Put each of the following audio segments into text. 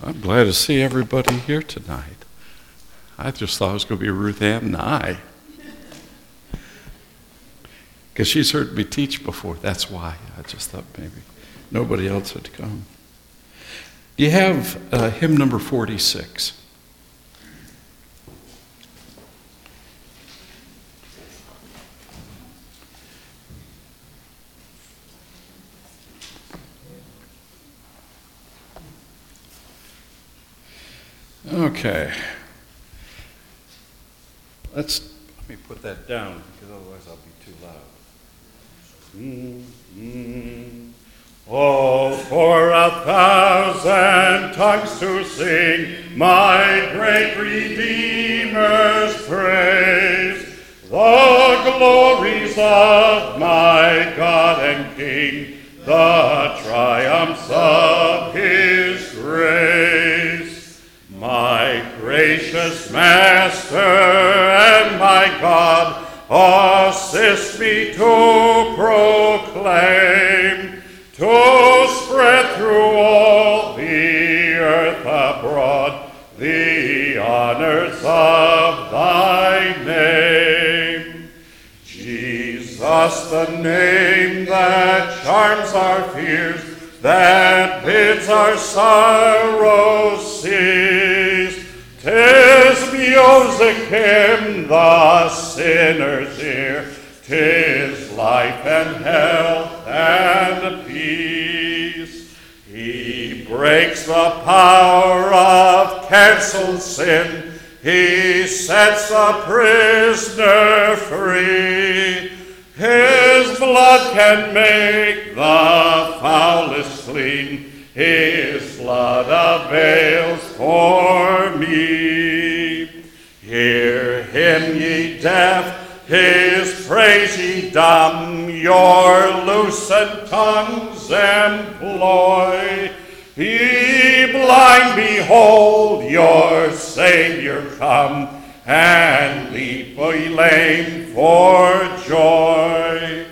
I'm glad to see everybody here tonight. I just thought it was going to be Ruth Ann and I. Because she's heard me teach before. That's why. I just thought maybe nobody else would come. Do you have hymn number 46? Okay. Let me put that down because otherwise I'll be too loud. Oh, for 1,000 tongues to sing my great Redeemer's praise, the glories of my God and King, the triumphs of his grace. My gracious Master and my God, assist me to proclaim, to spread through all the earth abroad the honors of thy name. Jesus, the name that charms our fears, that bids our sorrows cease. 'Tis music in the sinner's ear, 'tis life and health and peace. He breaks the power of cancelled sin, he sets the prisoner free. His blood can make the foulest clean, his blood avails for me. Hear him, ye deaf, his praise ye dumb, your loosened tongues employ. Ye blind, behold your Savior come, and leap ye lame for joy.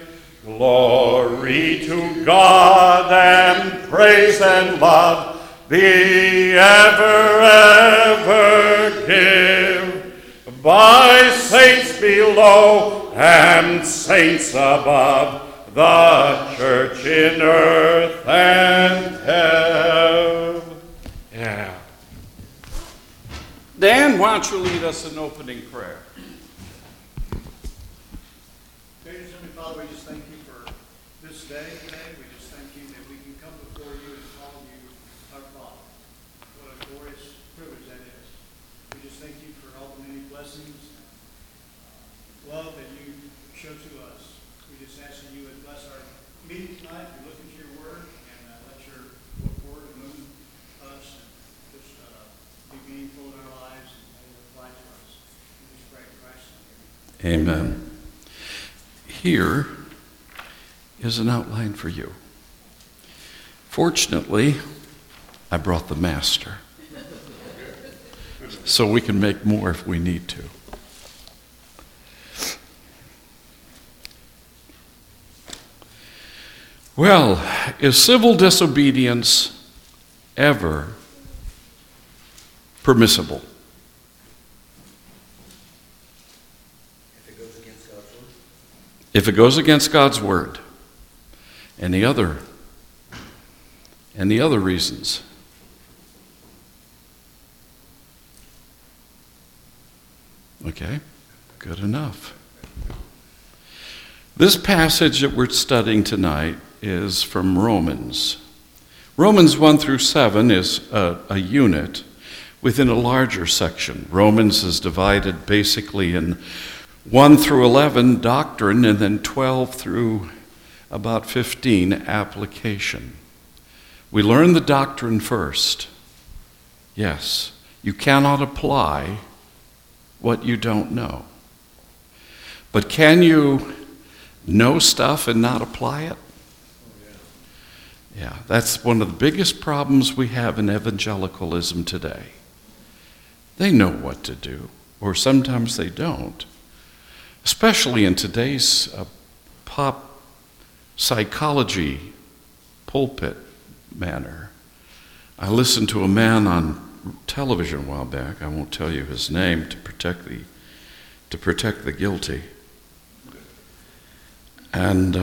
Glory to God and praise and love be ever, ever give, by saints below and saints above, the church in earth and heaven. Yeah. Dan, why don't you lead us in opening prayer? Father, we just thank you for this day today. We just thank you that we can come before you and call you our Father. What a glorious privilege that is. We just thank you for all the many blessings and love that you show to us. We just ask that you would bless our meeting tonight. We look into your word and let your word move us and just be meaningful in our lives and apply to us. We just pray in Christ's name. Amen. Here is an outline for you. Fortunately, I brought the master, so we can make more if we need to. Well, is civil disobedience ever permissible? If it goes against God's word, and the other reasons. Okay, good enough. This passage that we're studying tonight is from Romans. Romans 1 through 7 is a unit within a larger section. Romans is divided basically in 1 through 11, doctrine, and then 12 through about 15, application. We learn the doctrine first. Yes, you cannot apply what you don't know. But can you know stuff and not apply it? Yeah, that's one of the biggest problems we have in evangelicalism today. They know what to do, or sometimes they don't. Especially in today's pop psychology pulpit manner. I listened to a man on television a while back. I won't tell you his name to protect the guilty. And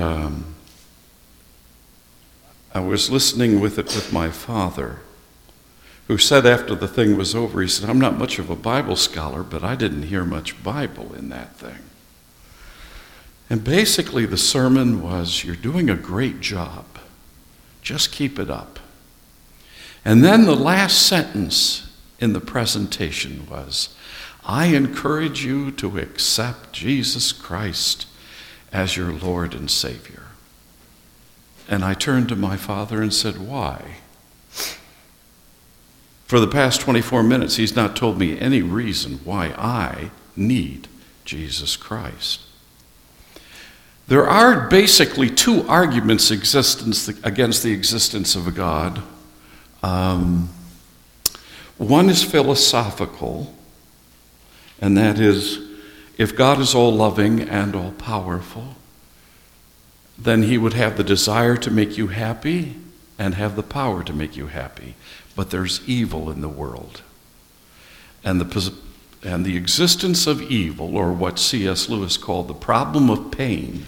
I was listening with it with my father, who said after the thing was over, he said, "I'm not much of a Bible scholar, but I didn't hear much Bible in that thing." And basically the sermon was, "You're doing a great job. Just keep it up." And then the last sentence in the presentation was, "I encourage you to accept Jesus Christ as your Lord and Savior." And I turned to my father and said, "Why?" For the past 24 minutes, he's not told me any reason why I need Jesus Christ. There are basically two arguments against the existence of a God. One is philosophical, and that is, if God is all-loving and all-powerful, then he would have the desire to make you happy and have the power to make you happy. But there's evil in the world. And the existence of evil, or what C.S. Lewis called the problem of pain,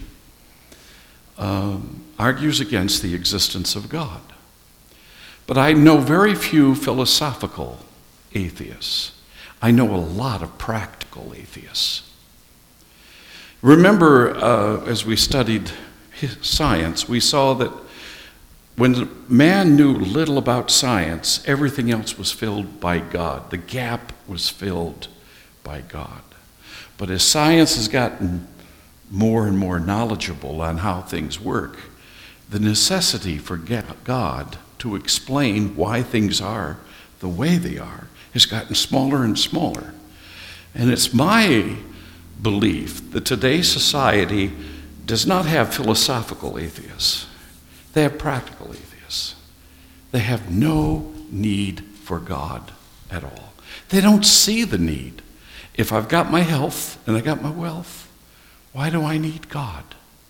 argues against the existence of God. But I know very few philosophical atheists. I know a lot of practical atheists. Remember, as we studied science, we saw that when man knew little about science, everything else was filled by God. The gap was filled by God. But as science has gotten more and more knowledgeable on how things work, the necessity for God to explain why things are the way they are has gotten smaller and smaller. And it's my belief that today's society does not have philosophical atheists. They have practical atheists. They have no need for God at all. They don't see the need. If I've got my health and I got my wealth, why do I need God?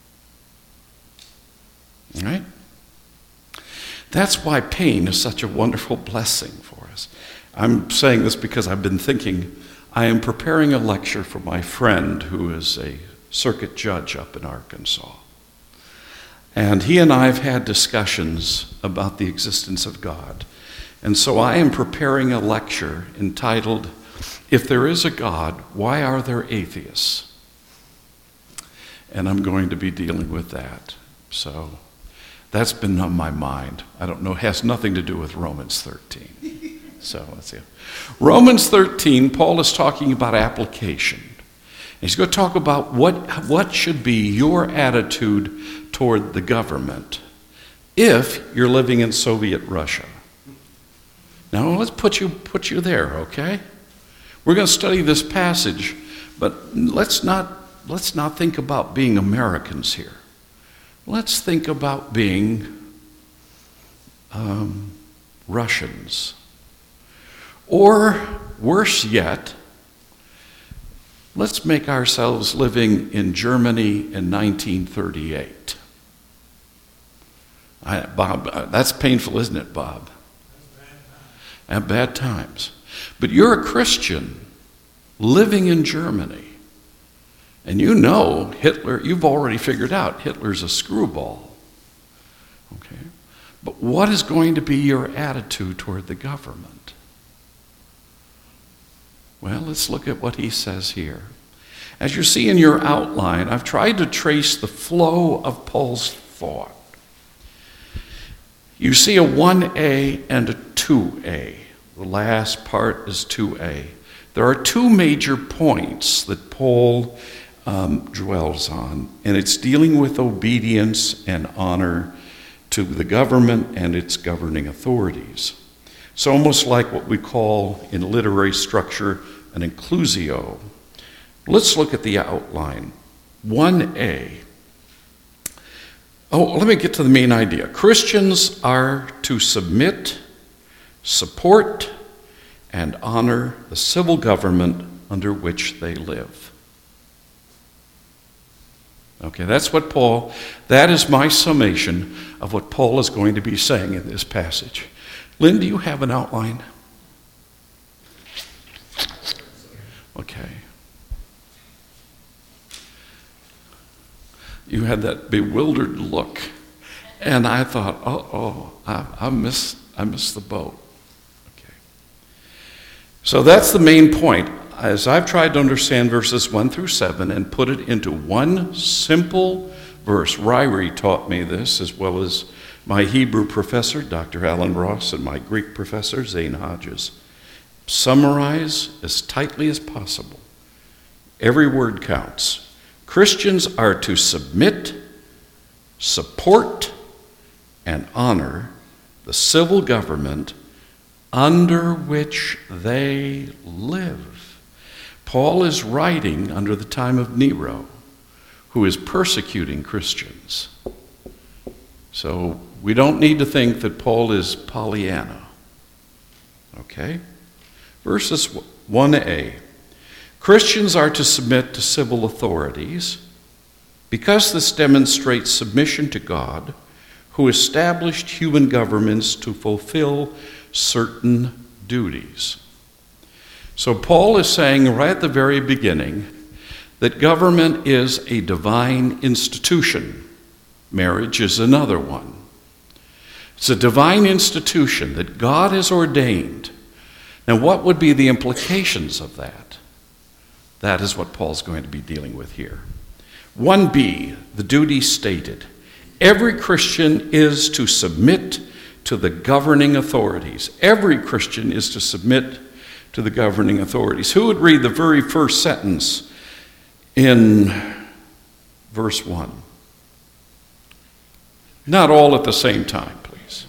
All right? That's why pain is such a wonderful blessing for us. I'm saying this because I've been thinking, I am preparing a lecture for my friend who is a circuit judge up in Arkansas. And he and I have had discussions about the existence of God. And so I am preparing a lecture entitled, "If There Is a God, Why Are There Atheists?" And I'm going to be dealing with that. So that's been on my mind. I don't know, it has nothing to do with Romans 13. So let's see. Romans 13, Paul is talking about application. He's going to talk about what should be your attitude toward the government if you're living in Soviet Russia. Now let's put you there, okay? We're going to study this passage, but let's not think about being Americans here. Let's think about being Russians. Or worse yet, let's make ourselves living in Germany in 1938. Bob, that's painful, isn't it, Bob? At bad times. But you're a Christian living in Germany. And you know Hitler, you've already figured out Hitler's a screwball. Okay? But what is going to be your attitude toward the government? Well, let's look at what he says here. As you see in your outline, I've tried to trace the flow of Paul's thought. You see a 1a and a 2a. The last part is 2a. There are two major points that Paul dwells on, and it's dealing with obedience and honor to the government and its governing authorities. It's almost like what we call in literary structure an inclusio. Let's look at the outline. 1a. Oh, let me get to the main idea. Christians are to submit, support, and honor the civil government under which they live. Okay, that is my summation of what Paul is going to be saying in this passage. Lynn, do you have an outline? Okay. You had that bewildered look. And I thought, I missed the boat. Okay. So that's the main point. As I've tried to understand verses 1 through 7 and put it into one simple verse, Ryrie taught me this, as well as my Hebrew professor, Dr. Alan Ross, and my Greek professor, Zane Hodges. Summarize as tightly as possible. Every word counts. Christians are to submit, support, and honor the civil government under which they live. Paul is writing under the time of Nero, who is persecuting Christians. So we don't need to think that Paul is Pollyanna. Okay? Verses 1a. Christians are to submit to civil authorities because this demonstrates submission to God, who established human governments to fulfill certain duties. So Paul is saying right at the very beginning that government is a divine institution. Marriage is another one. It's a divine institution that God has ordained. Now, what would be the implications of that? That is what Paul's going to be dealing with here. 1b, the duty stated. Every Christian is to submit to the governing authorities. Every Christian is to submit to the governing authorities. Who would read the very first sentence in verse 1? Not all at the same time, please.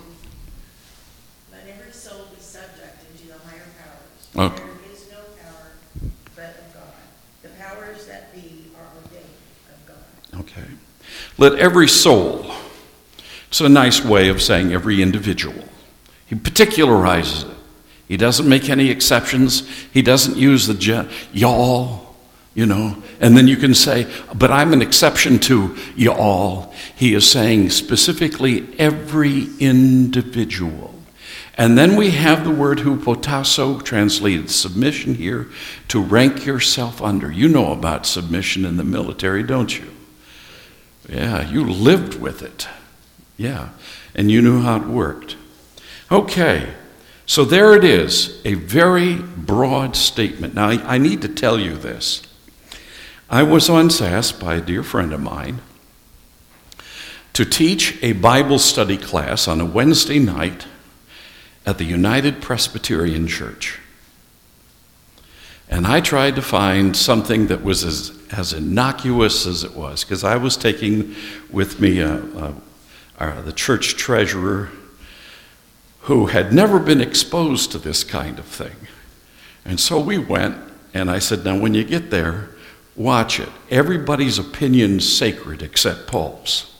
Let every soul be subject unto the higher powers. Okay. There is no power but of God. The powers that be are ordained of God. Okay. Let every soul. It's a nice way of saying every individual. He particularizes it. He doesn't make any exceptions. He doesn't use the y'all, and then you can say, but I'm an exception to y'all. He is saying specifically every individual. And then we have the word hupotasso, translated submission here, to rank yourself under. You know about submission in the military, don't you? Yeah, you lived with it. Yeah, and you knew how it worked. Okay, so there it is, a very broad statement. Now, I need to tell you this. I was once asked by a dear friend of mine to teach a Bible study class on a Wednesday night at the United Presbyterian Church. And I tried to find something that was as innocuous as it was, because I was taking with me the church treasurer who had never been exposed to this kind of thing. And so we went, and I said, now when you get there, watch it. Everybody's opinion's sacred except Paul's.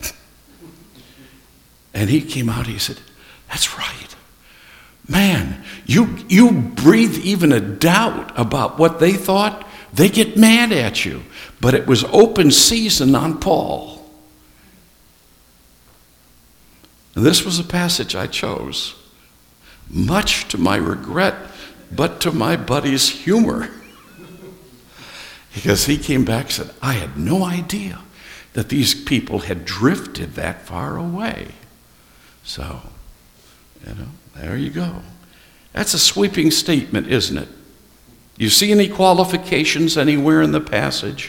And he came out, he said, that's right. Man, you breathe even a doubt about what they thought, they get mad at you. But it was open season on Paul. This was a passage I chose, much to my regret, but to my buddy's humor. Because he came back and said, I had no idea that these people had drifted that far away. So, there you go. That's a sweeping statement, isn't it? You see any qualifications anywhere in the passage?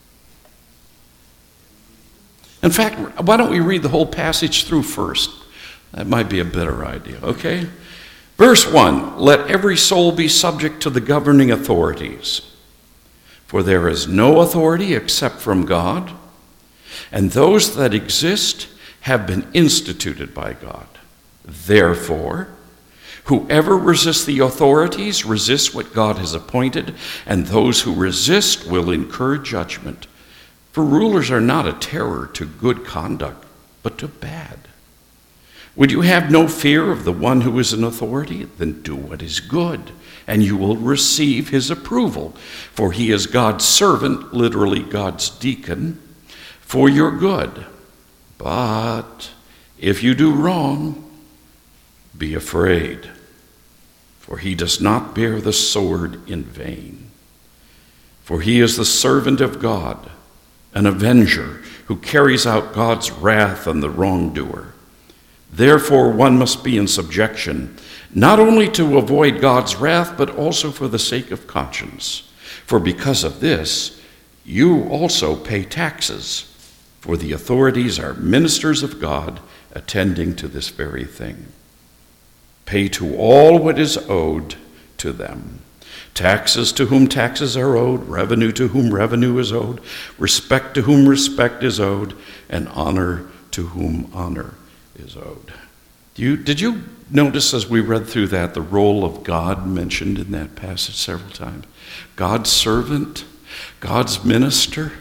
In fact, why don't we read the whole passage through first? That might be a better idea, okay? Verse 1, let every soul be subject to the governing authorities. For there is no authority except from God, and those that exist have been instituted by God. Therefore, whoever resists the authorities resists what God has appointed, and those who resist will incur judgment. For rulers are not a terror to good conduct, but to bad. Would you have no fear of the one who is in authority? Then do what is good, and you will receive his approval. For he is God's servant, literally God's deacon, for your good. But if you do wrong, be afraid, for he does not bear the sword in vain. For he is the servant of God, an avenger who carries out God's wrath on the wrongdoer. Therefore, one must be in subjection, not only to avoid God's wrath, but also for the sake of conscience. For because of this, you also pay taxes, for the authorities are ministers of God, attending to this very thing. Pay to all what is owed to them. Taxes to whom taxes are owed, revenue to whom revenue is owed, respect to whom respect is owed, and honor to whom honor is owed. Did you notice as we read through that the role of God mentioned in that passage several times? God's servant, God's minister,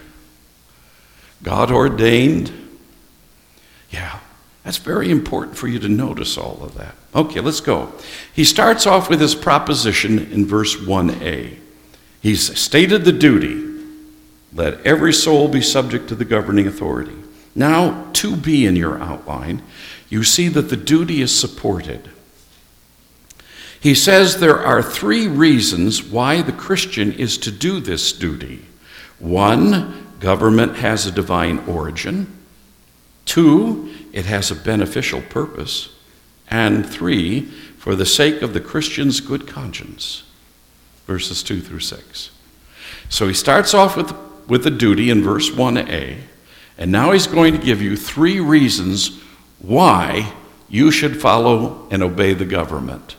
God ordained. Yeah, that's very important for you to notice all of that. Okay, let's go. He starts off with his proposition in verse 1a. He's stated the duty. Let every soul be subject to the governing authority. Now, 2b in your outline, you see that the duty is supported. He says there are 3 reasons why the Christian is to do this duty. 1, government has a divine origin. 2, it has a beneficial purpose. And 3, for the sake of the Christian's good conscience. Verses 2 through 6. So he starts off with the duty in verse 1a, and now he's going to give you 3 reasons why you should follow and obey the government,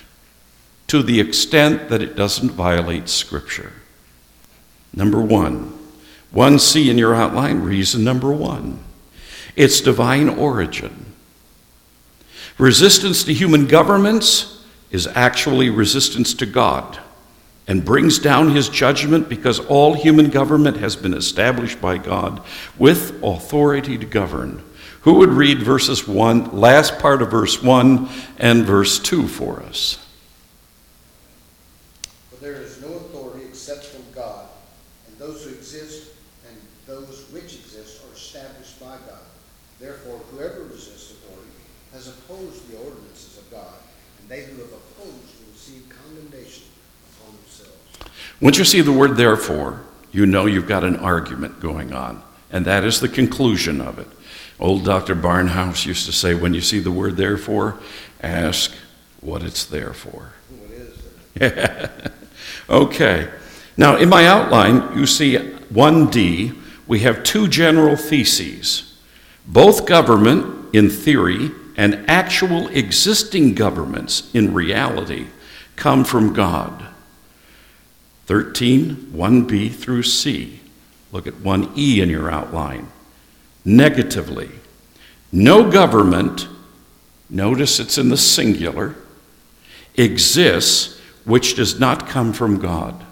to the extent that it doesn't violate Scripture. Number 1, 1c in your outline, reason number 1. It's divine origin. Resistance to human governments is actually resistance to God and brings down his judgment because all human government has been established by God with authority to govern. Who would read verses 1, last part of verse 1 and verse 2 for us? For there is no authority except from God, and those who exist and those which exist are established by God. Therefore, whoever resists authority has opposed the ordinances of God, and they who have opposed will receive condemnation upon themselves. Once you see the word therefore, you know you've got an argument going on, and that is the conclusion of it. Old Dr. Barnhouse used to say, when you see the word therefore, ask what it's there for. What is there? Okay. Now, in my outline, you see 1D, we have 2 general theses. Both government, in theory, and actual existing governments, in reality, come from God. 13, 1b through c. Look at 1e in your outline. Negatively, no government, notice it's in the singular, exists which does not come from God.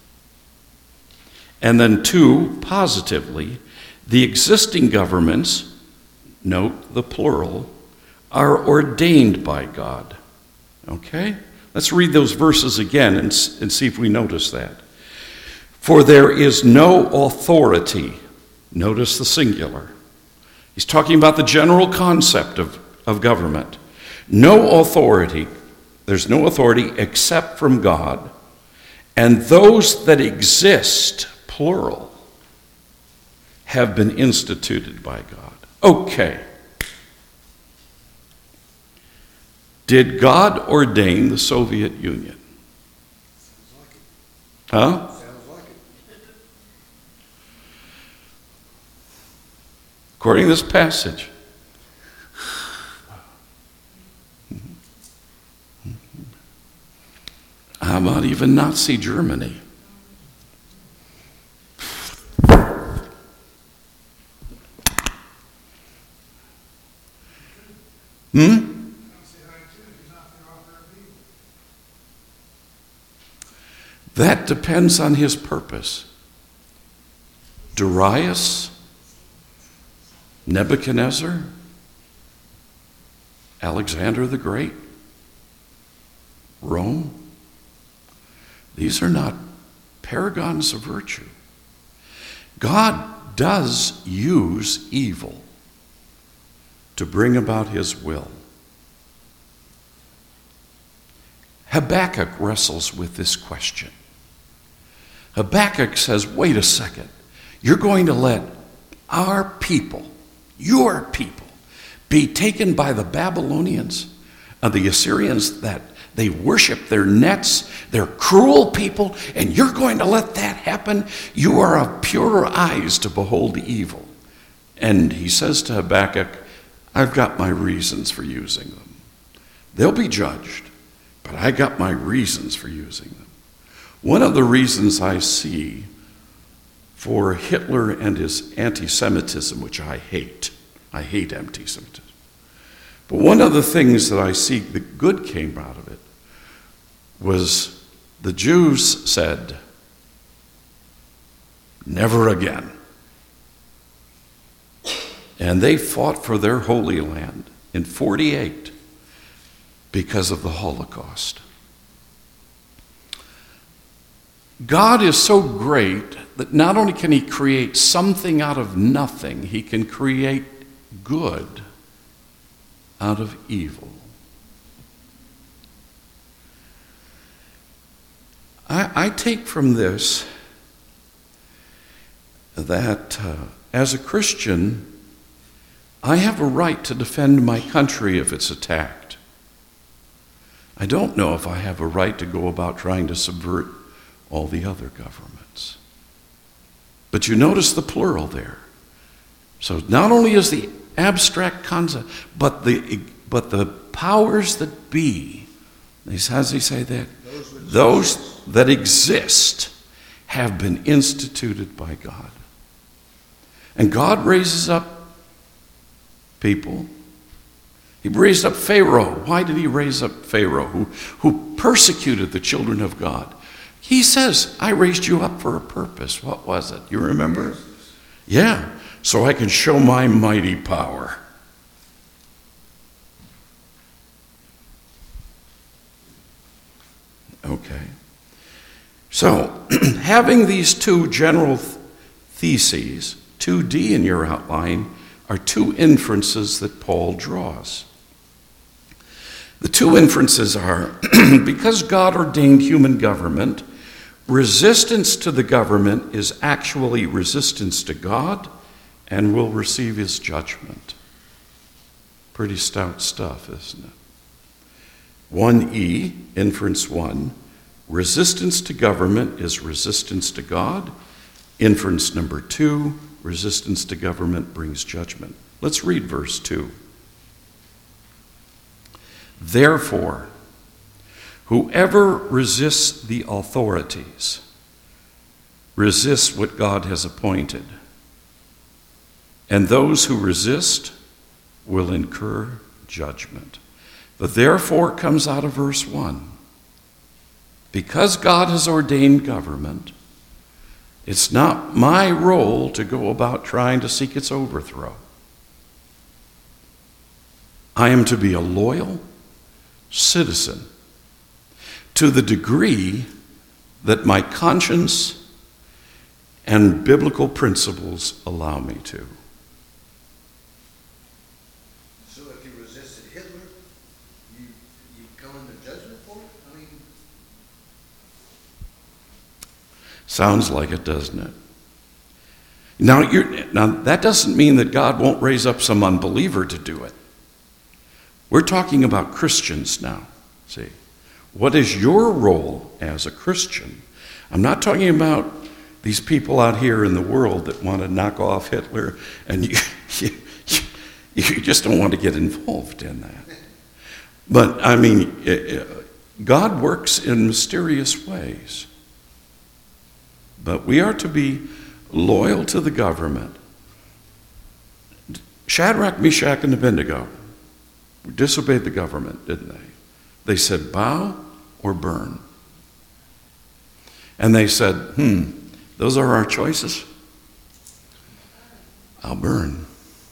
And then 2, positively, the existing governments, note the plural, are ordained by God. Okay? Let's read those verses again and see if we notice that. For there is no authority, notice the singular. He's talking about the general concept of government. No authority, there's no authority except from God, and those that exist, plural, have been instituted by God. Okay. Did God ordain the Soviet Union? Sounds like it. Huh? Sounds like it. According to this passage. How about even Nazi Germany? That depends on his purpose. Darius, Nebuchadnezzar, Alexander the Great, Rome. These are not paragons of virtue. God does use evil to bring about his will. Habakkuk wrestles with this question. Habakkuk says, wait a second, you're going to let our people, your people, be taken by the Babylonians and the Assyrians, that they worship their nets, they're cruel people, and you're going to let that happen? You are of purer eyes to behold the evil. And he says to Habakkuk, I've got my reasons for using them. They'll be judged, but I got my reasons for using them. One of the reasons I see for Hitler and his anti-Semitism, which I hate anti-Semitism, but one of the things that I see the good came out of it was the Jews said, never again. And they fought for their Holy Land in 1948 because of the Holocaust. God is so great that not only can he create something out of nothing, he can create good out of evil. I take from this that as a Christian, I have a right to defend my country if it's attacked. I don't know if I have a right to go about trying to subvert all the other governments. But you notice the plural there. So not only is the abstract concept, but the powers that be, how does he say that? Those that exist have been instituted by God. And God raises up people. He raised up Pharaoh. Why did he raise up Pharaoh, who persecuted the children of God? He says, I raised you up for a purpose. What was it? You remember? Yeah, so I can show my mighty power. Okay. So, having these two general theses, 2D in your outline, are two inferences that Paul draws. The two inferences are, because God ordained human government, resistance to the government is actually resistance to God and will receive his judgment. Pretty stout stuff, isn't it? 1E, inference 1, resistance to government is resistance to God. Inference number 2, resistance to government brings judgment. Let's read verse 2. Therefore, whoever resists the authorities resists what God has appointed, and those who resist will incur judgment. The therefore comes out of verse 1. Because God has ordained government, it's not my role to go about trying to seek its overthrow. I am to be a loyal citizen to the degree that my conscience and biblical principles allow me to. So if you resisted Hitler, you come under judgment for it? I mean, sounds like it, doesn't it? Now that doesn't mean that God won't raise up some unbeliever to do it. We're talking about Christians now, see. What is your role as a Christian? I'm not talking about these people out here in the world that want to knock off Hitler, and you just don't want to get involved in that. But, I mean, God works in mysterious ways. But we are to be loyal to the government. Shadrach, Meshach, and Abednego disobeyed the government, didn't they? They said, bow or burn. And they said, those are our choices. I'll burn.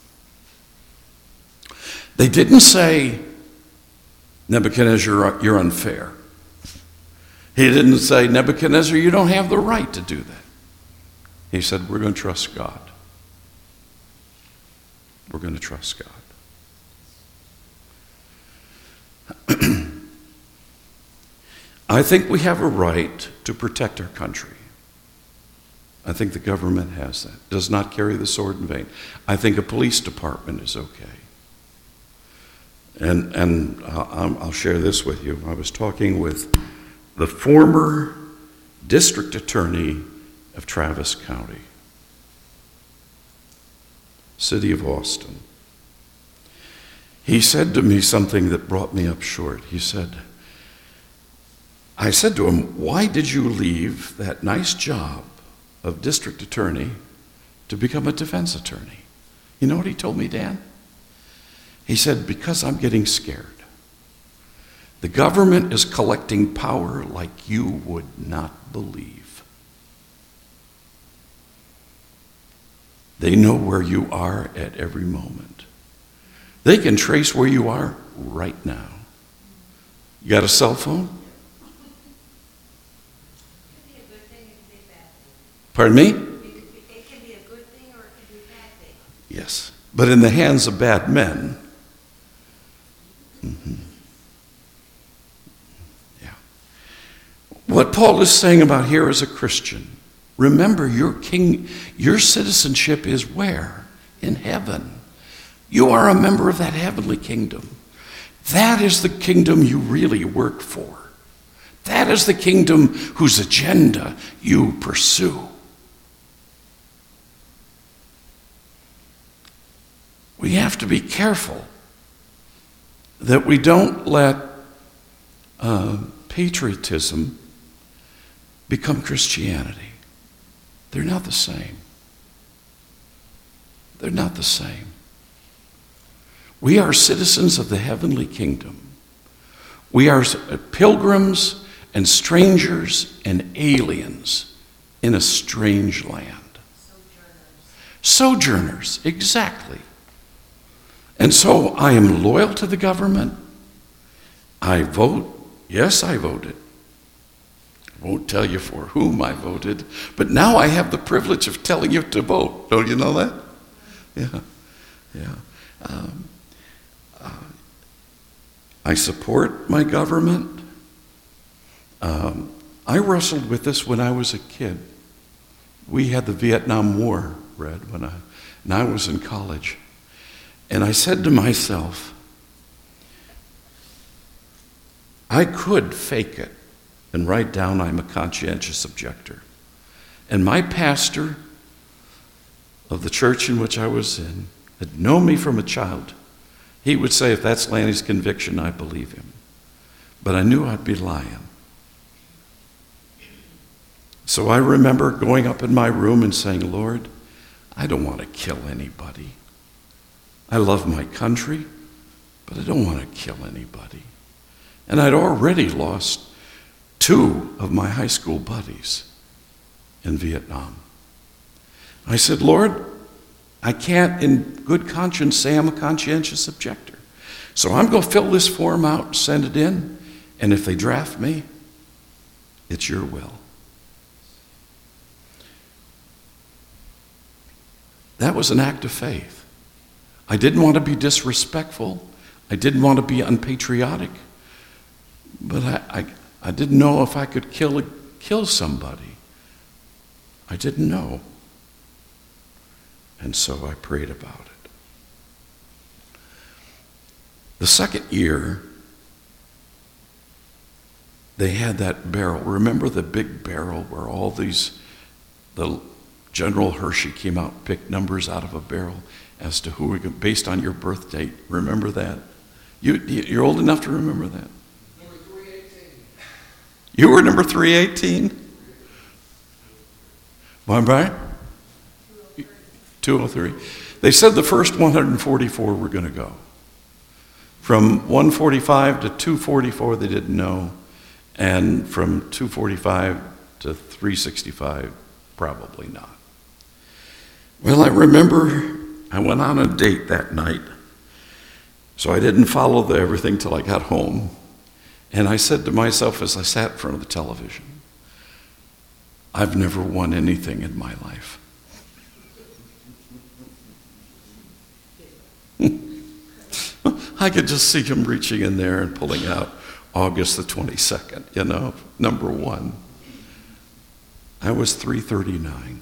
They didn't say, Nebuchadnezzar, you're unfair. He didn't say, Nebuchadnezzar, you don't have the right to do that. He said, we're going to trust God. We're going to trust God. I think we have a right to protect our country. I think the government has that. Does not carry the sword in vain. I think a police department is okay. And I'll share this with you. I was talking with the former district attorney of Travis County, city of Austin. He said to me something that brought me up short. I said to him, why did you leave that nice job of district attorney to become a defense attorney? You know what he told me, Dan? He said, because I'm getting scared. The government is collecting power like you would not believe. They know where you are at every moment. They can trace where you are right now. You got a cell phone? Pardon me? It can be a good thing or it can be a bad thing. Yes. But in the hands of bad men, yeah. What Paul is saying about here as a Christian, remember your citizenship is where? In heaven. You are a member of that heavenly kingdom. That is the kingdom you really work for. That is the kingdom whose agenda you pursue. We have to be careful that we don't let patriotism become Christianity. They're not the same. They're not the same. We are citizens of the heavenly kingdom. We are pilgrims and strangers and aliens in a strange land. Sojourners, exactly. And so I am loyal to the government. I vote. Yes, I voted. I won't tell you for whom I voted, but now I have the privilege of telling you to vote. Don't you know that? Yeah. I support my government. I wrestled with this when I was a kid. We had the Vietnam War, Red, when I was in college. And I said to myself, I could fake it and write down I'm a conscientious objector. And my pastor of the church in which I was in had known me from a child. He would say, if that's Lanny's conviction, I believe him. But I knew I'd be lying. So I remember going up in my room and saying, Lord, I don't want to kill anybody. I love my country, but I don't want to kill anybody. And I'd already lost 2 of my high school buddies in Vietnam. I said, Lord, I can't in good conscience say I'm a conscientious objector. So I'm going to fill this form out and send it in, and if they draft me, it's your will. That was an act of faith. I didn't want to be disrespectful. I didn't want to be unpatriotic. But I didn't know if I could kill somebody. I didn't know. And so I prayed about it. The second year, they had that barrel. Remember the big barrel where all the General Hershey came out and picked numbers out of a barrel as to who, based on your birth date. Remember that? You're old enough to remember that. Number 318. You were number 318? Am I right? 203. They said the first 144 were going to go. From 145 to 244, they didn't know. And from 245 to 365, probably not. Well, I remember I went on a date that night, so I didn't follow everything till I got home. And I said to myself as I sat in front of the television, I've never won anything in my life. I could just see him reaching in there and pulling out August the 22nd, number one. I was 339.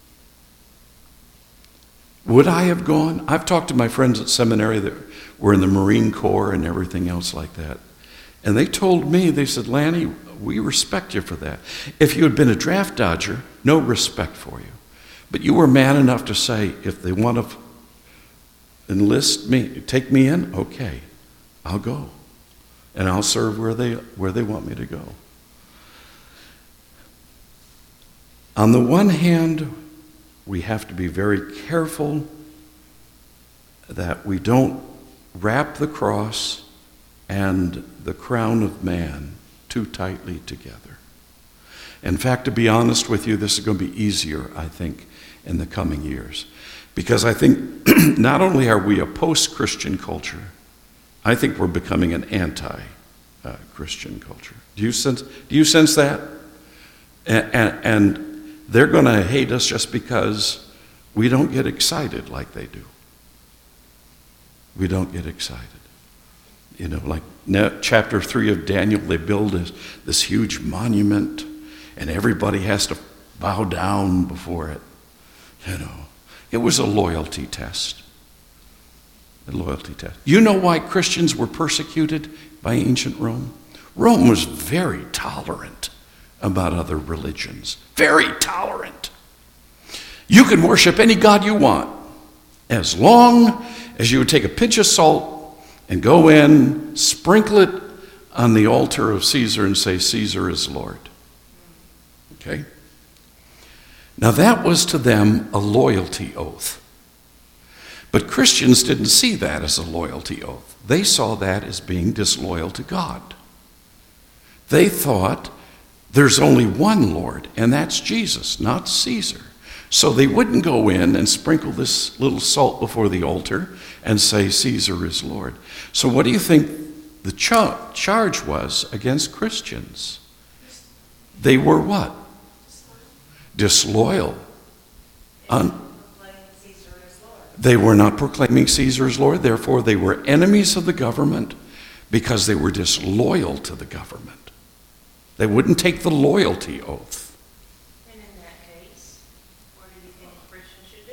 Would I have gone? I've talked to my friends at seminary that were in the Marine Corps and everything else like that. And they told me, they said, Lanny, we respect you for that. If you had been a draft dodger, no respect for you. But you were man enough to say, if they want to enlist me, take me in, okay, I'll go. And I'll serve where they want me to go. On the one hand, we have to be very careful that we don't wrap the cross and the crown of man too tightly together. In fact, to be honest with you, this is going to be easier, I think, in the coming years. Because I think not only are we a post-Christian culture, I think we're becoming an anti-Christian culture. Do you sense that? And they're going to hate us just because we don't get excited like they do. We don't get excited. Like chapter 3 of Daniel, they build this huge monument, and everybody has to bow down before it. It was a loyalty test. A loyalty test. You know why Christians were persecuted by ancient Rome? Rome was very tolerant about other religions. Very tolerant. You can worship any god you want, as long as you would take a pinch of salt and go in, sprinkle it on the altar of Caesar and say, Caesar is Lord. Okay? Now that was to them a loyalty oath. But Christians didn't see that as a loyalty oath. They saw that as being disloyal to God. They thought there's only one Lord, and that's Jesus, not Caesar. So they wouldn't go in and sprinkle this little salt before the altar and say Caesar is Lord. So what do you think the charge was against Christians? They were what? Disloyal. They were not proclaiming Caesar as Lord. Therefore, they were enemies of the government because they were disloyal to the government. They wouldn't take the loyalty oath. And in that case, what do you think Christians should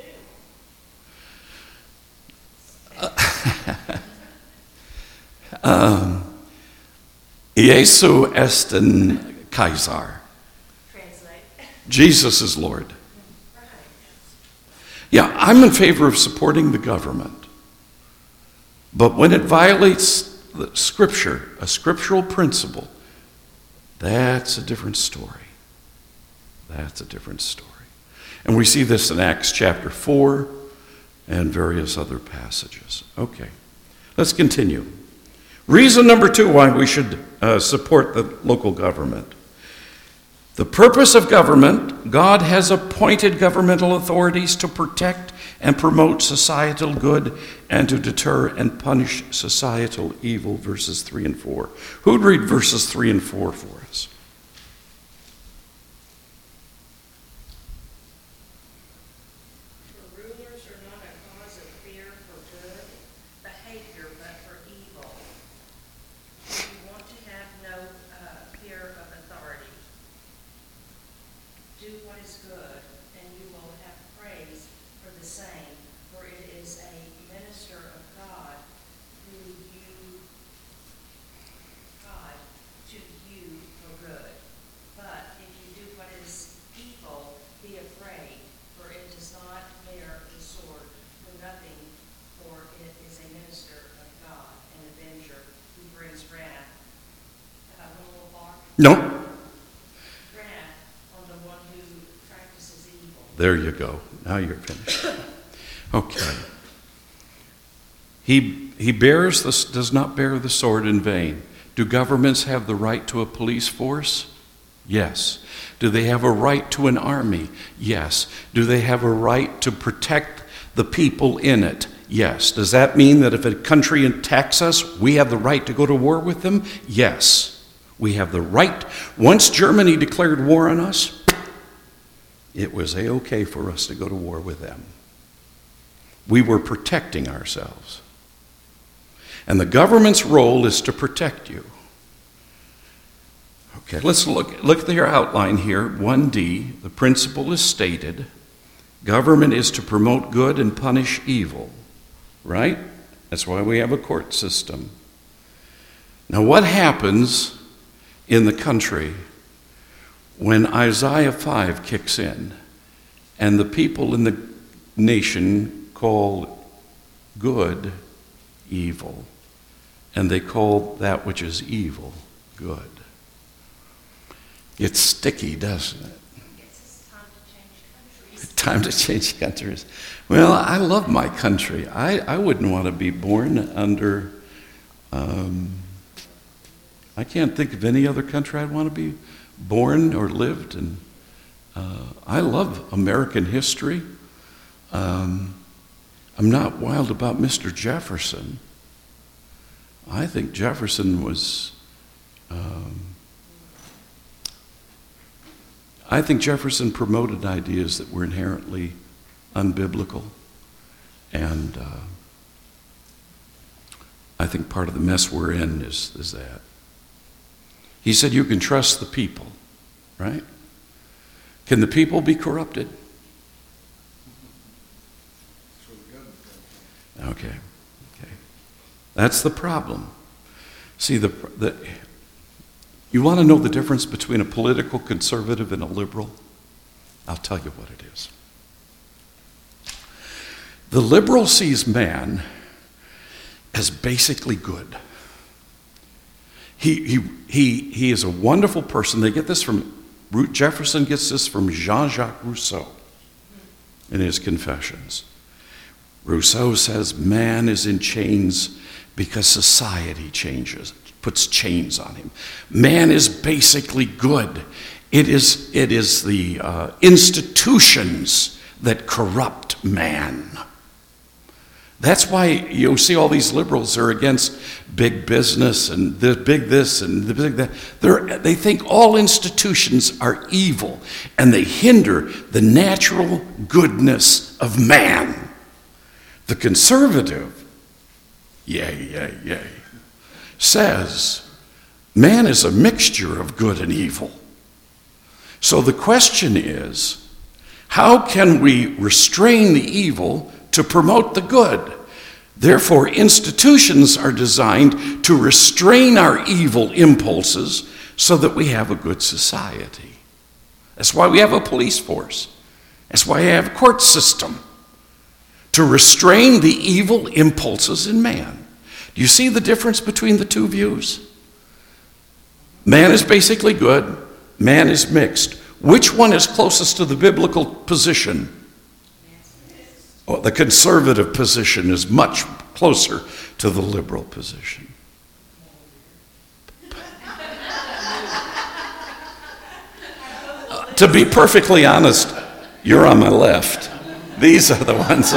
do? Jesu est en Caesar. Translate. Jesus is Lord. Right. Yeah, I'm in favor of supporting the government. But when it violates the Scripture, a scriptural principle, that's a different story. That's a different story. And we see this in Acts chapter 4 and various other passages. Okay, let's continue. Reason number 2 why we should support the local government. The purpose of government, God has appointed governmental authorities to protect and promote societal good and to deter and punish societal evil, verses 3 and 4. Who'd read verses 3 and 4 for us? For rulers are not a cause of fear for good behavior, but for evil. You want to have no fear of authority. Do what is good, and you will have praise for the same, for it is a minister of God to you for good. But if you do what is evil, be afraid, for it does not bear the sword for nothing, for it is a minister of God, an avenger who brings wrath. No. Wrath on the one who practices evil. There you go. Now you're finished. Okay. He does not bear the sword in vain. Do governments have the right to a police force? Yes. Do they have a right to an army? Yes. Do they have a right to protect the people in it? Yes. Does that mean that if a country attacks us, we have the right to go to war with them? Yes. We have the right. Once Germany declared war on us, it was a-okay for us to go to war with them. We were protecting ourselves. And the government's role is to protect you. Okay, let's look at your outline here. 1D, the principle is stated. Government is to promote good and punish evil, right? That's why we have a court system. Now, what happens in the country when Isaiah 5 kicks in and the people in the nation call good evil, and they call that which is evil good? It's sticky, doesn't it? It's time to change countries. Time to change countries. Well, I love my country. I wouldn't want to be born under, I can't think of any other country I'd want to be born or lived in. I love American history. I'm not wild about Mr. Jefferson. I think Jefferson was, I think Jefferson promoted ideas that were inherently unbiblical. And I think part of the mess we're in is that. He said you can trust the people, right? Can the people be corrupted? Okay. That's the problem. See, you want to know the difference between a political conservative and a liberal? I'll tell you what it is. The liberal sees man as basically good. He is a wonderful person. They get this from, Jefferson gets this from Jean-Jacques Rousseau in his Confessions. Rousseau says man is in chains because society changes, puts chains on him. Man is basically good. It is the institutions that corrupt man. That's why you see all these liberals are against big business and the big this and the big that. They think all institutions are evil and they hinder the natural goodness of man. The conservative, yay, says man is a mixture of good and evil. So the question is, how can we restrain the evil to promote the good? Therefore, institutions are designed to restrain our evil impulses so that we have a good society. That's why we have a police force. That's why we have a court system, to restrain the evil impulses in man. Do you see the difference between the two views? Man is basically good, man is mixed. Which one is closest to the biblical position? Well, the conservative position is much closer to the liberal position. To be perfectly honest, you're on my left. These are the ones.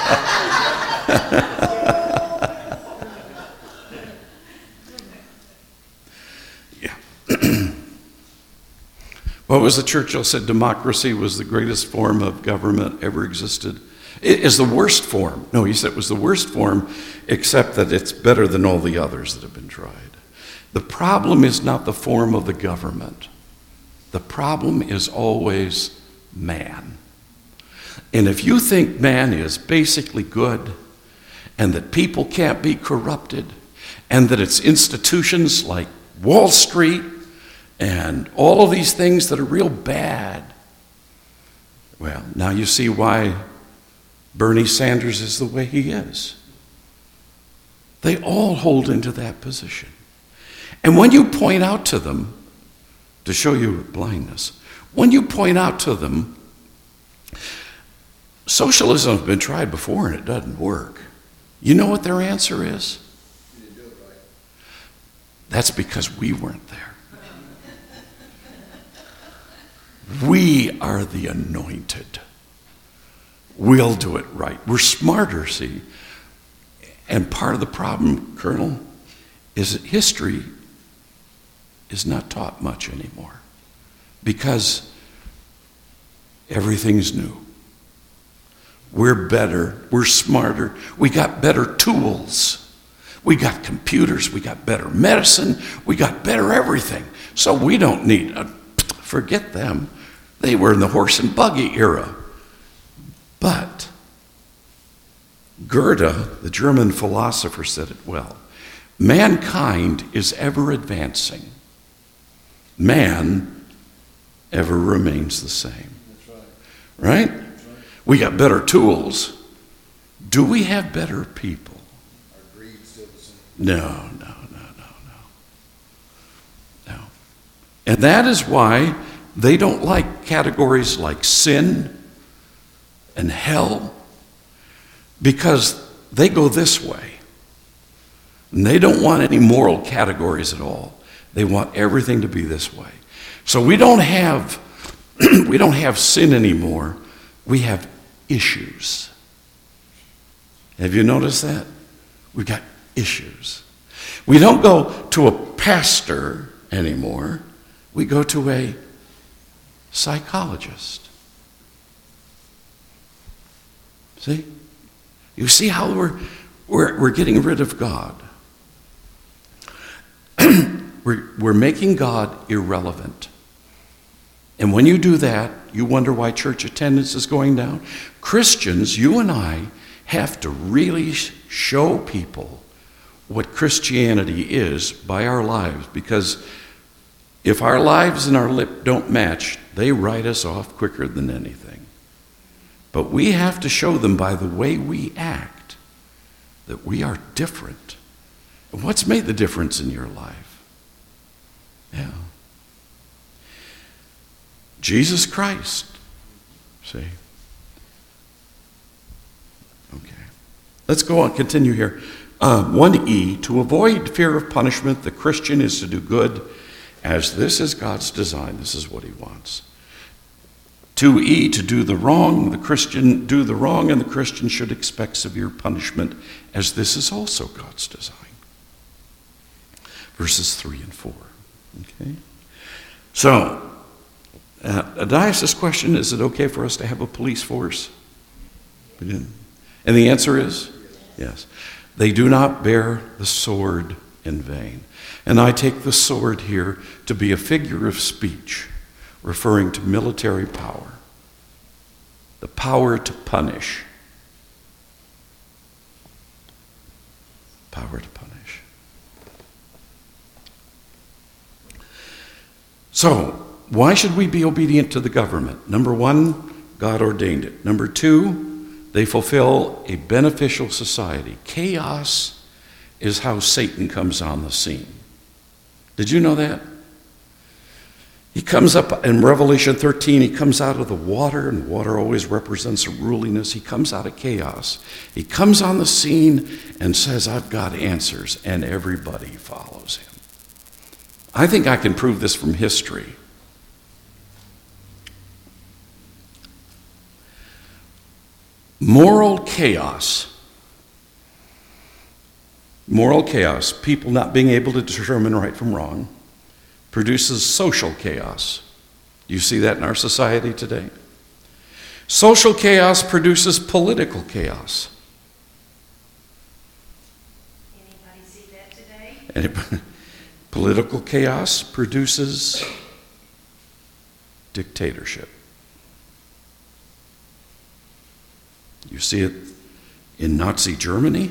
Yeah. What was the Churchill said? Democracy was the greatest form of government ever existed. It is the worst form. No, he said it was the worst form, except that it's better than all the others that have been tried. The problem is not the form of the government. The problem is always man. And if you think man is basically good, and that people can't be corrupted, and that it's institutions like Wall Street and all of these things that are real bad, well, now you see why Bernie Sanders is the way he is. They all hold into that position. And when you point out to them, to show you blindness, when you point out to them, socialism has been tried before and it doesn't work, you know what their answer is? You didn't do it right. That's because we weren't there. We are the anointed. We'll do it right. We're smarter, see. And part of the problem, Colonel, is that history is not taught much anymore because everything's new. We're better. We're smarter. We got better tools. We got computers, we got better medicine, we got better everything. So we don't need, forget them. They were in the horse and buggy era. But Goethe, the German philosopher, said it well. Mankind is ever advancing. Man ever remains the same. That's right. Right? We got better tools. Do we have better people? Our greed's still the same. No. And that is why they don't like categories like sin and hell, because they go this way. And they don't want any moral categories at all. They want everything to be this way. So we don't have sin anymore. We have issues. Have you noticed that? We've got issues. We don't go to a pastor anymore. We go to a psychologist. See? You see how we're getting rid of God. We're making God irrelevant. And when you do that, you wonder why church attendance is going down. Christians, you and I, have to really show people what Christianity is by our lives, because if our lives and our lip don't match, they write us off quicker than anything. But we have to show them by the way we act that we are different. And what's made the difference in your life? Yeah. Jesus Christ. See? Okay. Let's go on, continue here. 1E, to avoid fear of punishment, the Christian is to do good, as this is God's design. This is what he wants. 2E, to do the wrong, the Christian do the wrong, and the Christian should expect severe punishment, as this is also God's design. Verses 3 and 4. Okay? So, a diocese question, is it okay for us to have a police force? And the answer is yes. They do not bear the sword in vain. And I take the sword here to be a figure of speech, referring to military power. The power to punish. Power to punish. So, why should we be obedient to the government? Number one, God ordained it. Number two, they fulfill a beneficial society. Chaos is how Satan comes on the scene. Did you know that? He comes up in Revelation 13, he comes out of the water, and water always represents a ruliness. He comes out of chaos. He comes on the scene and says, I've got answers, and everybody follows him. I think I can prove this from history. Moral chaos, people not being able to determine right from wrong, produces social chaos. Do you see that in our society today? Social chaos produces political chaos. Anybody see that today? And political chaos produces dictatorship. You see it in Nazi Germany.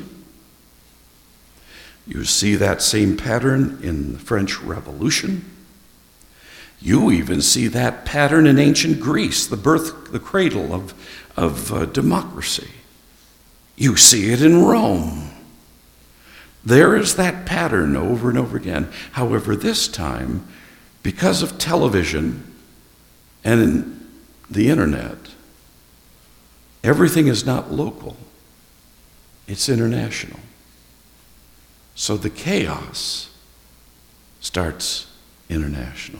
You see that same pattern in the French Revolution. You even see that pattern in ancient Greece, the cradle of democracy. You see it in Rome. There is that pattern over and over again. However, this time, because of television and the internet, everything is not local. It's international. So the chaos starts international.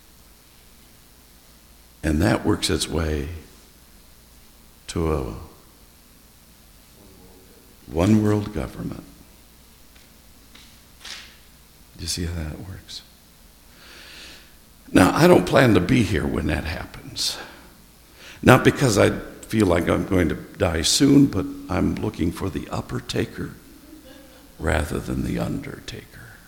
And that works its way to a one world government. Do you see how that works? Now, I don't plan to be here when that happens. Not because I feel like I'm going to die soon, but I'm looking for the upper taker rather than the undertaker.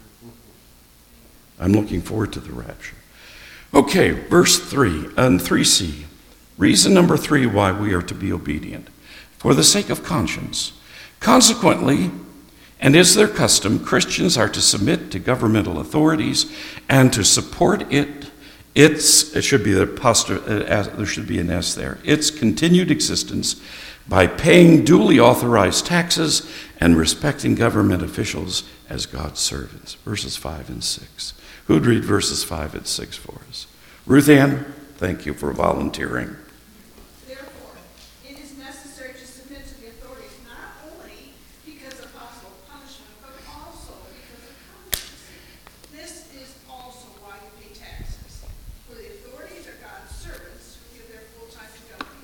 I'm looking forward to the rapture. Okay, verse 3 and 3c. Reason number 3 why we are to be obedient. For the sake of conscience. Consequently, and is their custom, Christians are to submit to governmental authorities and to support it. It should be there should be an S there. Its continued existence by paying duly authorized taxes and respecting government officials as God's servants. Verses 5 and 6. Who'd read verses 5 and 6 for us? Ruth Ann, thank you for volunteering. Therefore, it is necessary to submit to the authorities not only because of possible punishment, but also because of conscience. This is also why you pay taxes. For the authorities are God's servants who give their full time to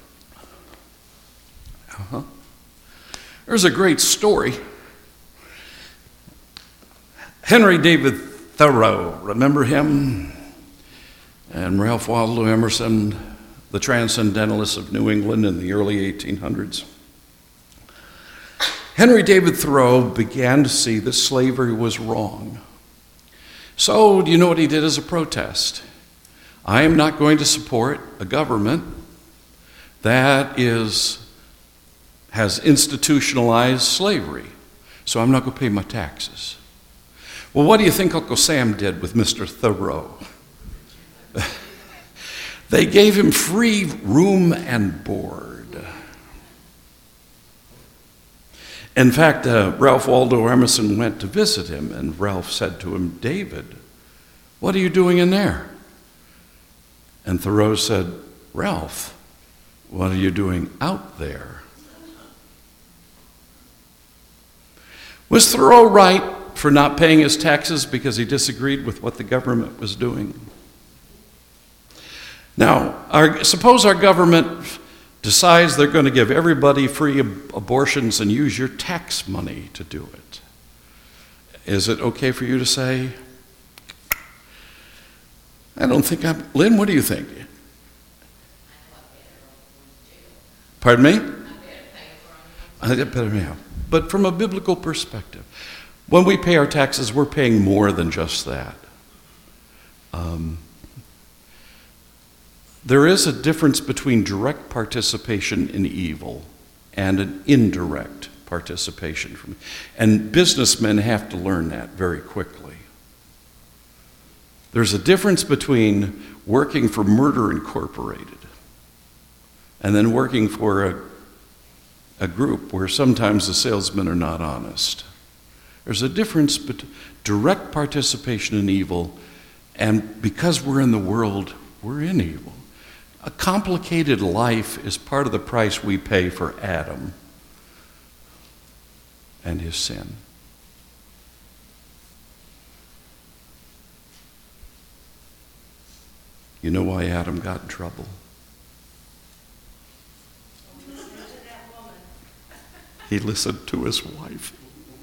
government. There's a great story. Henry David Thoreau, remember him? And Ralph Waldo Emerson, the transcendentalists of New England in the early 1800s. Henry David Thoreau began to see that slavery was wrong. So, do you know what he did as a protest? I am not going to support a government that has institutionalized slavery, so I'm not going to pay my taxes. Well, what do you think Uncle Sam did with Mr. Thoreau? They gave him free room and board. In fact, Ralph Waldo Emerson went to visit him, and Ralph said to him, David, what are you doing in there? And Thoreau said, Ralph, what are you doing out there? Was Thoreau right for not paying his taxes because he disagreed with what the government was doing? Now, suppose our government decides they're going to give everybody free abortions and use your tax money to do it. Is it okay for you to say, I don't think I'm... Lynn, what do you think? Pardon me? I get better now. But from a biblical perspective, when we pay our taxes, we're paying more than just that. There is a difference between direct participation in evil and an indirect participation. And businessmen have to learn that very quickly. There's a difference between working for Murder Incorporated and then working for a group where sometimes the salesmen are not honest. There's a difference between direct participation in evil, and because we're in the world, we're in evil. A complicated life is part of the price we pay for Adam and his sin. You know why Adam got in trouble? He listened to his wife.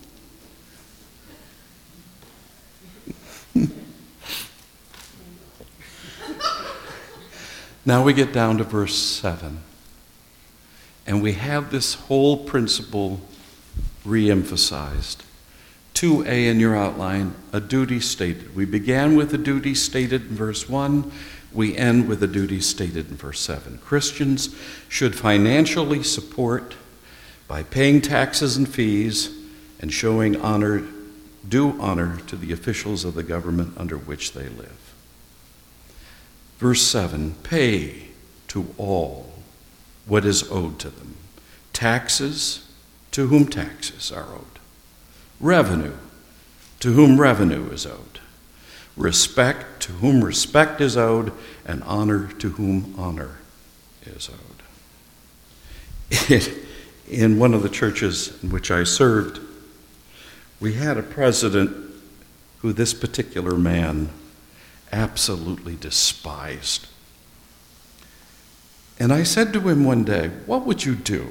Now we get down to verse 7. And we have this whole principle re-emphasized. 2a in your outline, a duty stated. We began with a duty stated in verse 1. We end with a duty stated in verse 7. Christians should financially support by paying taxes and fees and showing due honor to the officials of the government under which they live. Verse 7, pay to all what is owed to them. Taxes, to whom taxes are owed. Revenue, to whom revenue is owed. Respect, to whom respect is owed. And honor, to whom honor is owed. In one of the churches in which I served, we had a president who this particular man absolutely despised. And I said to him one day, what would you do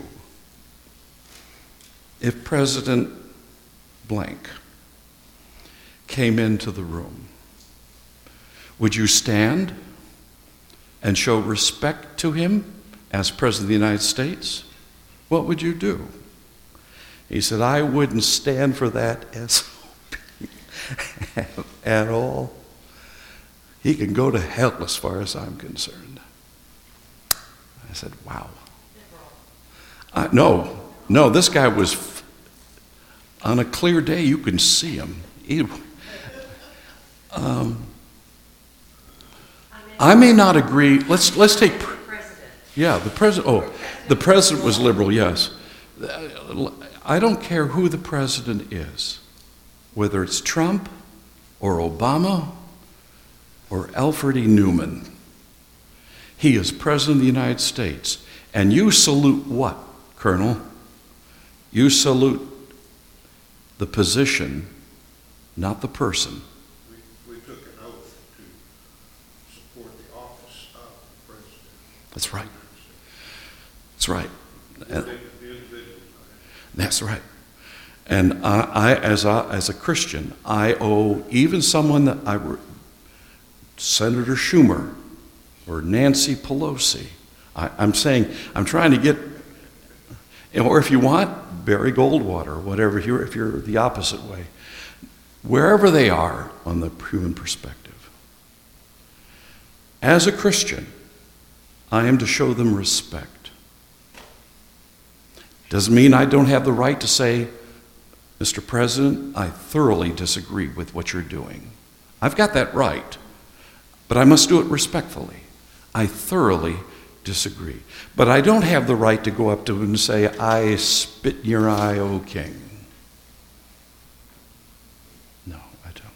if President blank came into the room? Would you stand and show respect to him as President of the United States? What would you do? He said, I wouldn't stand for that SOB at all. He can go to hell as far as I'm concerned. I said, wow. No, this guy was, on a clear day, you can see him. I may not agree. Let's take, yeah, the president was liberal, yes. I don't care who the president is, whether it's Trump or Obama or Alfred E. Newman. He is president of the United States. And you salute what, Colonel? You salute the position, not the person. We took an oath to support the office of the president. That's right. That's right. That's right. And I as a Christian, I owe even someone that Senator Schumer or Nancy Pelosi. I'm trying to get, or if you want, Barry Goldwater, whatever, if you're the opposite way, wherever they are on the human perspective. As a Christian, I am to show them respect. Doesn't mean I don't have the right to say, Mr. President, I thoroughly disagree with what you're doing. I've got that right, but I must do it respectfully. I thoroughly disagree. But I don't have the right to go up to him and say, I spit in your eye, O king. No, I don't.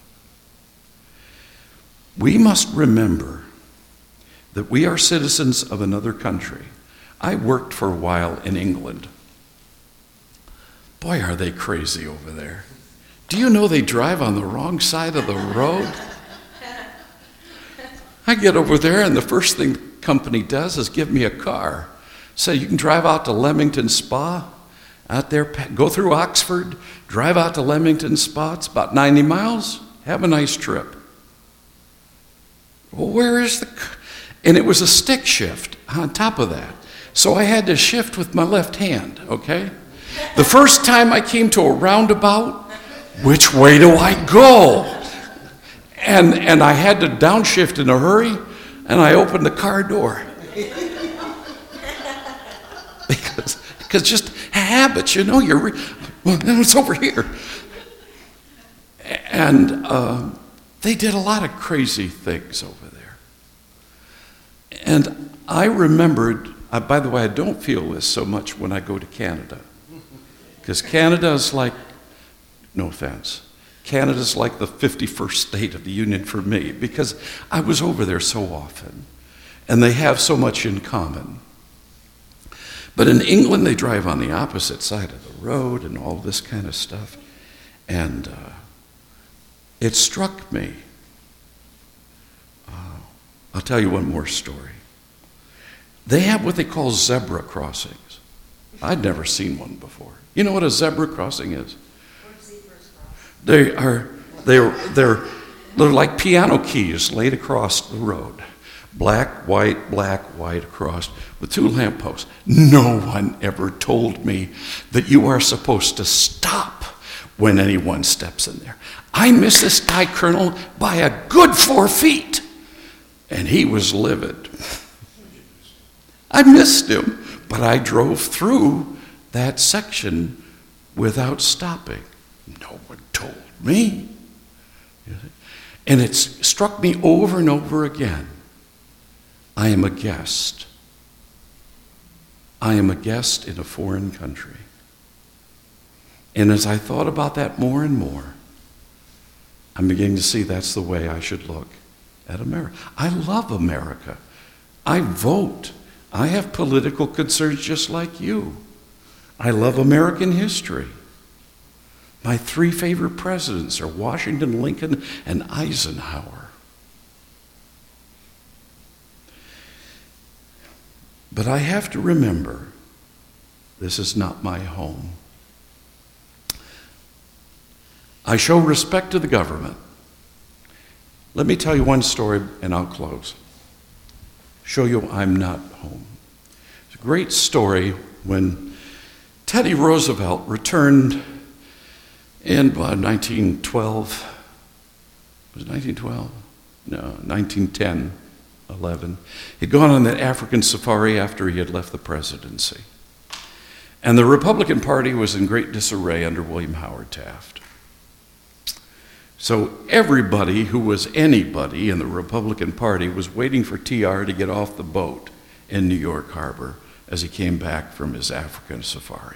We must remember that we are citizens of another country. I worked for a while in England. Boy, are they crazy over there. Do you know they drive on the wrong side of the road? I get over there, and the first thing the company does is give me a car. Say, you can drive out to Leamington Spa, out there, go through Oxford, drive out to Leamington Spa. It's about 90 miles. Have a nice trip. Well, where is the... And it was a stick shift on top of that. So I had to shift with my left hand, okay? The first time I came to a roundabout, which way do I go? And I had to downshift in a hurry, and I opened the car door. Because just habits, you know, it's over here. And they did a lot of crazy things over there. And I remembered, by the way, I don't feel this so much when I go to Canada. Because Canada is like, no offense, Canada's like the 51st state of the Union for me, because I was over there so often, and they have so much in common. But in England, they drive on the opposite side of the road and all this kind of stuff. And it struck me. I'll tell you one more story. They have what they call zebra crossings. I'd never seen one before. You know what a zebra crossing is? They're like piano keys laid across the road. Black, white across with two lampposts. No one ever told me that you are supposed to stop when anyone steps in there. I missed this guy, Colonel, by a good 4 feet. And he was livid. I missed him, but I drove through that section without stopping. No one told me. And it struck me over and over again. I am a guest. I am a guest in a foreign country. And as I thought about that more and more, I'm beginning to see that's the way I should look at America. I love America. I vote. I have political concerns just like you. I love American history. My 3 favorite presidents are Washington, Lincoln, and Eisenhower. But I have to remember, this is not my home. I show respect to the government. Let me tell you one story, and I'll close. Show you I'm not home. It's a great story when Teddy Roosevelt returned in 1912. Was it 1912? No, 1910, 11. He'd gone on that African safari after he had left the presidency. And the Republican Party was in great disarray under William Howard Taft. So everybody who was anybody in the Republican Party was waiting for TR to get off the boat in New York Harbor as he came back from his African safari.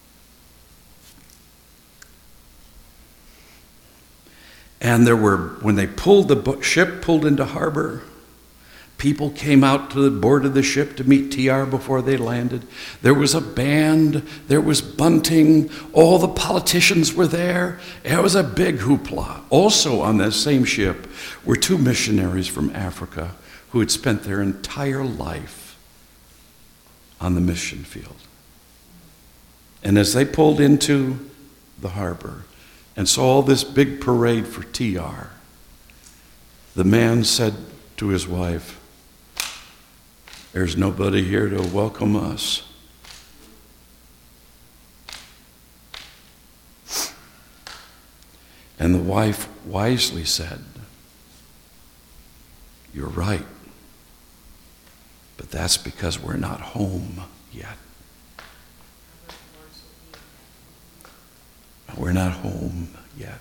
And when they pulled the ship pulled into harbor, people came out to the board of the ship to meet TR before they landed. There was a band, there was bunting, all the politicians were there. It was a big hoopla. Also on that same ship were 2 missionaries from Africa who had spent their entire life on the mission field. And as they pulled into the harbor and saw all this big parade for TR, the man said to his wife, "There's nobody here to welcome us." And the wife wisely said, "You're right, but that's because we're not home yet. We're not home yet."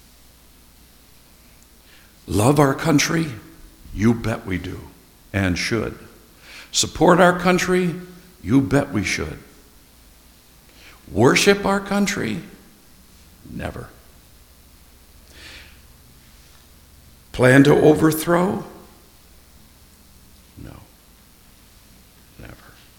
Love our country? You bet we do and should. Support our country? You bet we should. Worship our country? Never. Plan to overthrow? No. Never.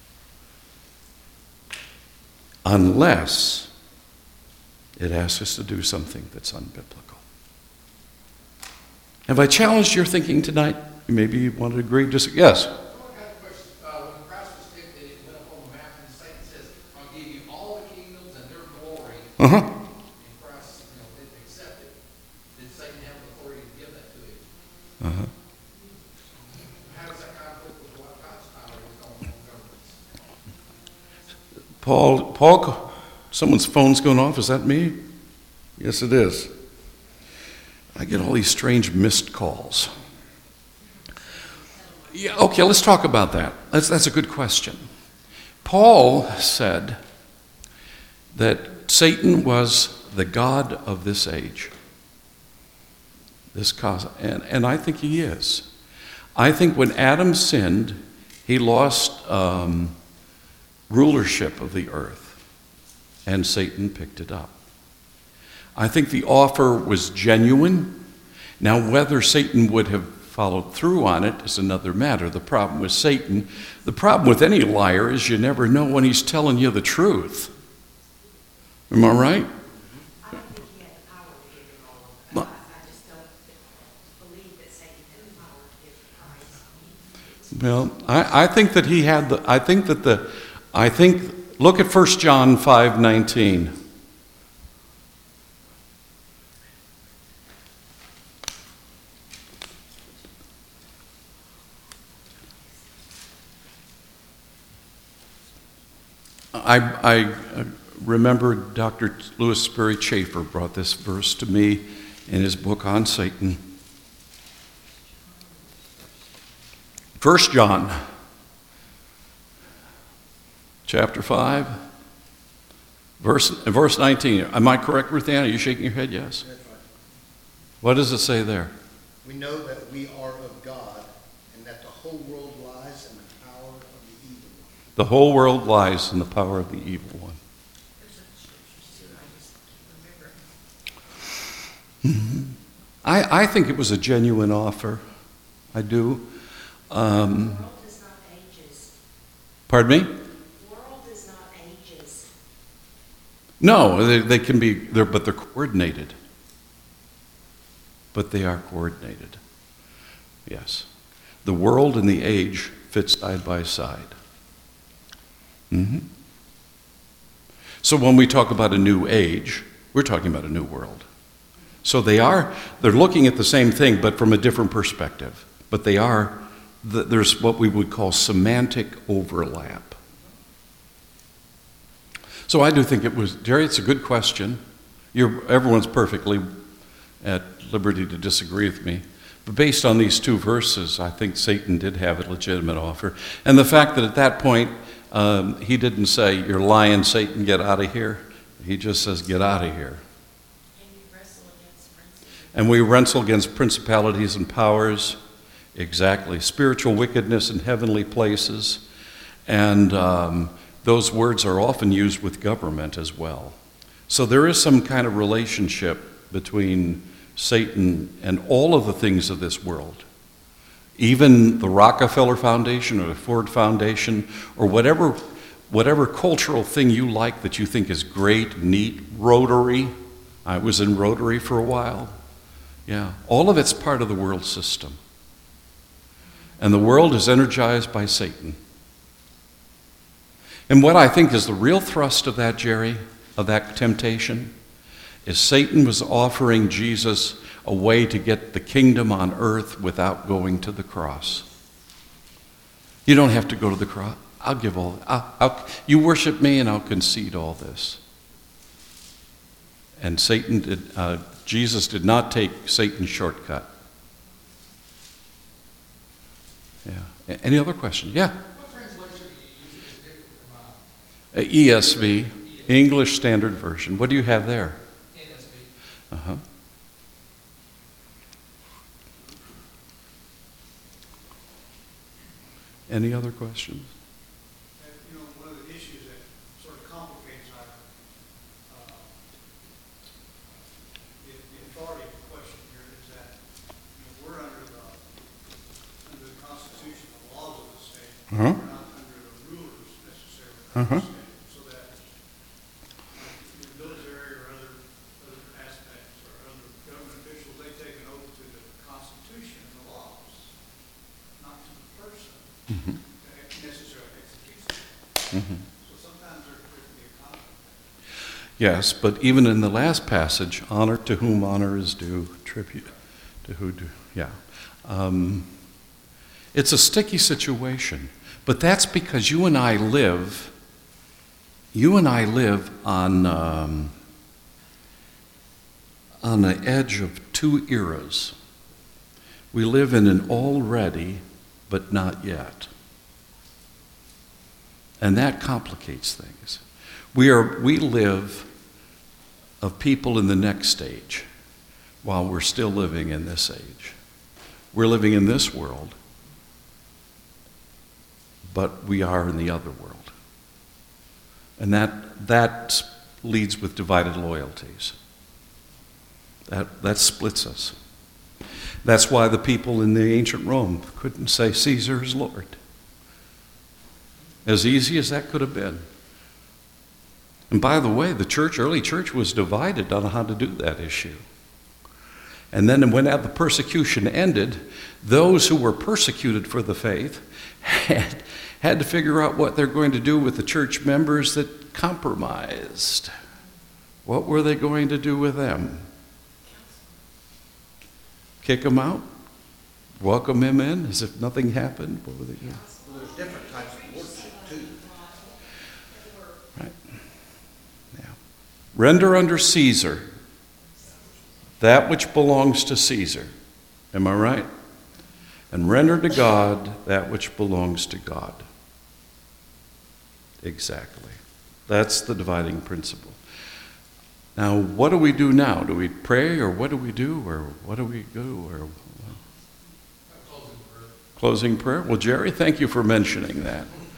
Unless it asks us to do something that's unbiblical. Have I challenged your thinking tonight? Maybe you want to agree, disagree. Yes? When Christ was tempted, he went up on the mountain, and Satan says, "I'll give you all the kingdoms and their glory." Uh-huh. And Christ didn't accept it. Did Satan have the authority to give that to him? Uh-huh. How does that conflict with what God's power is on governments? Paul, someone's phone's going off. Is that me? Yes, it is. I get all these strange missed calls. Yeah, okay, let's talk about that. That's a good question. Paul said that Satan was the god of this age. And I think he is. I think when Adam sinned, he lost rulership of the earth, and Satan picked it up. I think the offer was genuine. Now, whether Satan would have followed through on it is another matter. The problem with Satan, the problem with any liar is you never know when he's telling you the truth. Am I right? I don't think he had the power to give him all of that. I just don't believe that Satan had the power to give Christ. Well, I think that he had look at 1 John 5:19. I remember Dr. Lewis Sperry Chafer brought this verse to me in his book on Satan. 1 John, chapter 5, verse 19. Am I correct, Ruth Ann? Are you shaking your head? Yes. That's right. What does it say there? We know that we are of God, and that the whole world lies in the power of the evil one. The whole world lies in the power of the evil one. I think it was a genuine offer. I do. The world is not ages. Pardon me? The world is not ages. No, they can be, but they're coordinated. But they are coordinated. Yes. The world and the age fit side by side. Mm-hmm. So when we talk about a new age, we're talking about a new world. So they're looking at the same thing, but from a different perspective. But there's what we would call semantic overlap. So I do think it was, Jerry, it's a good question. Everyone's perfectly at liberty to disagree with me. But based on these two verses, I think Satan did have a legitimate offer. And the fact that at that point, he didn't say, "You're lying, Satan, get out of here." He just says, "Get out of here." And we wrestle against principalities and powers. Exactly. Spiritual wickedness in heavenly places. And those words are often used with government as well. So there is some kind of relationship between Satan and all of the things of this world. Even the Rockefeller Foundation or the Ford Foundation or whatever cultural thing you like that you think is great, neat, Rotary. I was in Rotary for a while. Yeah, all of it's part of the world system. And the world is energized by Satan. And what I think is the real thrust of that, Jerry, of that temptation, is Satan was offering Jesus a way to get the kingdom on earth without going to the cross. You don't have to go to the cross. I'll give all. You worship me, and I'll concede all this. And Jesus did not take Satan's shortcut. Yeah. Any other questions? Yeah. What translation do you use? ESV, English Standard Version. What do you have there? NSV. Uh-huh. Any other questions? And, one of the issues that sort of complicates our, the authority question here is that, we're under the Constitution, the laws of the state. Uh-huh. We're not under the rulers necessarily of Uh-huh. the state. So that the military or other aspects or other government officials, they take an oath to the Constitution and the laws, not to the person. Mm-hmm. Necessarily executes it. Mm-hmm. So sometimes there can be a conflict. Yes, but even in the last passage, honor to whom honor is due, tribute to who do, yeah. It's a sticky situation, but that's because you and I live on the edge of two eras. We live in an already, but not yet. And that complicates things. We live of people in the next stage while we're still living in this age. We're living in this world, but we are in the other world. And that leads with divided loyalties. That splits us. That's why the people in the ancient Rome couldn't say Caesar is Lord. As easy as that could have been. And by the way, the early church was divided on how to do that issue. And then when the persecution ended, those who were persecuted for the faith had to figure out what they're going to do with the church members that compromised. What were they going to do with them? Kick them out? Welcome him in as if nothing happened? What were they doing? Well, there's different types of worship too. Right. Yeah. Render under Caesar that which belongs to Caesar. Am I right? And render to God that which belongs to God. Exactly. That's the dividing principle. Now, what do we do now? Do we pray, or what do we do, or what do we do, or Closing prayer. closing prayer? Well, Jerry, thank you for mentioning that.